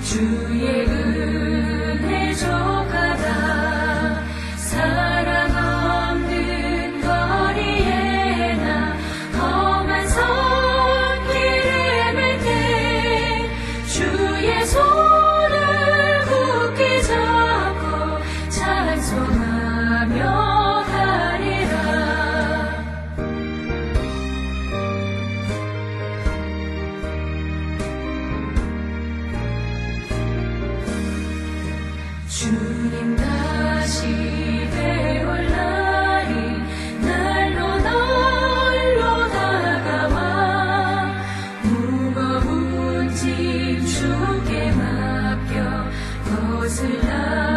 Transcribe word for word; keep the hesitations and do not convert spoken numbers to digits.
주의 은혜 족하다. 사랑 없는 거리에 나 험한 손길을 맬 때 주의 손을 굳게 잡고 찬송하며 주님 다시 배울 날이 날로 날로 다가와 무거운 짐 주께 맡겨 벗을 날